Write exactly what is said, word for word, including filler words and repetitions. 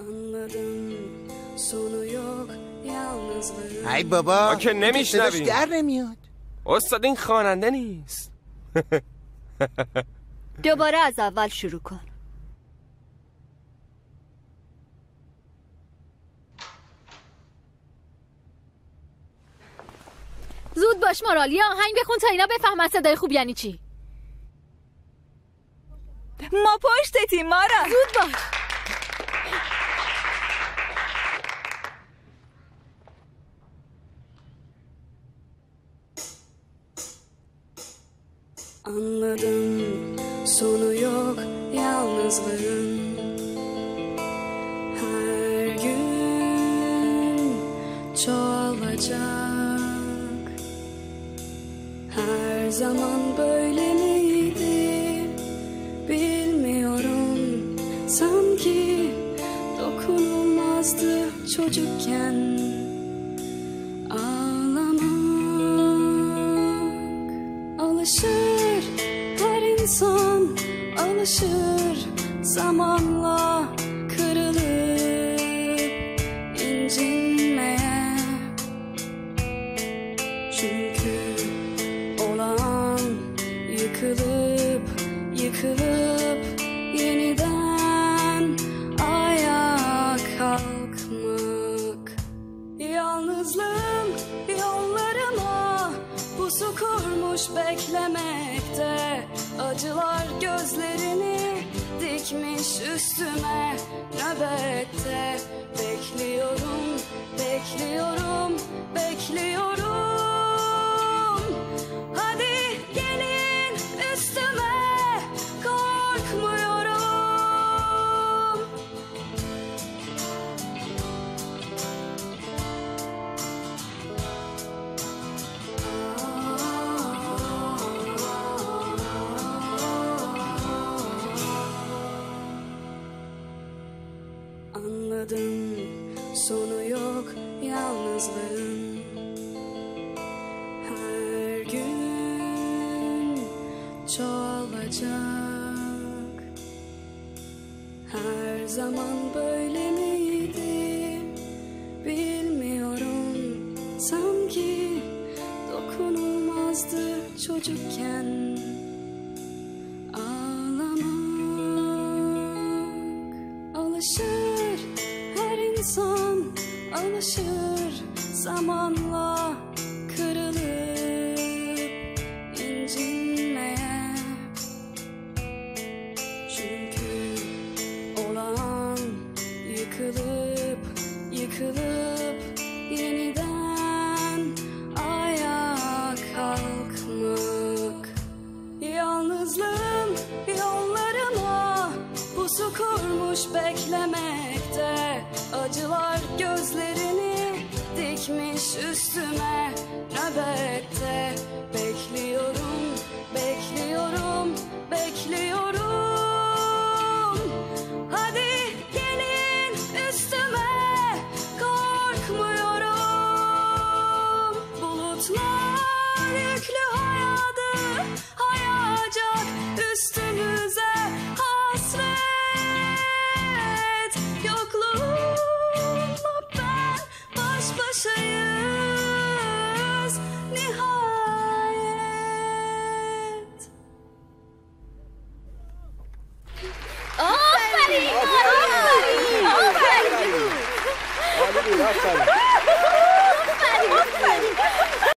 Anladım, sonu yok yalnızlığın. ای بابا ما که نمیشنویم. صداش در نمیاد. استاد این خواننده نیست. دوباره از اول شروع کن. زود باش مارال، یه آهنگ بخون تا اینا بفهمن صدای خوب یعنی چی. ما پشتتیم مارال. زود باش. Anladım, sonu yok yalnızlığın. Her gün çoğalacak. Her zaman böyle miydi bilmiyorum. Sanki dokunulmazdı çocukken. Ağlamak alışır. İnsan alışır zamanla kırılıp incinmeye. Çünkü olan yıkılıp yıkılıp yeniden ayağa kalkmak. Yalnızlığım yollarıma pusu kurmuş beklemekte. Acılar gözlerini dikmiş üstüme nöbette. Bekliyorum, bekliyorum, bekliyorum. Hadi gelin üstüme, korkmuyorum. Anladım, sonu yok yalnızlığın. Her gün çoğalacak. Her zaman böyle miydi bilmiyorum. Sanki dokunulmazdı çocukken. Ağlamak alışır. İnsan alışır zamanla kırılıp incinmeye. Çünkü olan yıkılıp yıkılıp yeniden ayağa kalkmak. Yalnızlığım yollarıma pusu kurmuş beklemekte. Acılar gözlerini dikmiş üstüme nöbette. Bekliyorum, bekliyorum, bekliyorum. Hadi gelin üstüme, korkmuyorum. Bulutlar yüklü hayatı hayacak üstümüze hasret. Yokluğumla ben baş başayız nihayet. Aferin! Aferin! Aferin! عالی بود، آفرین.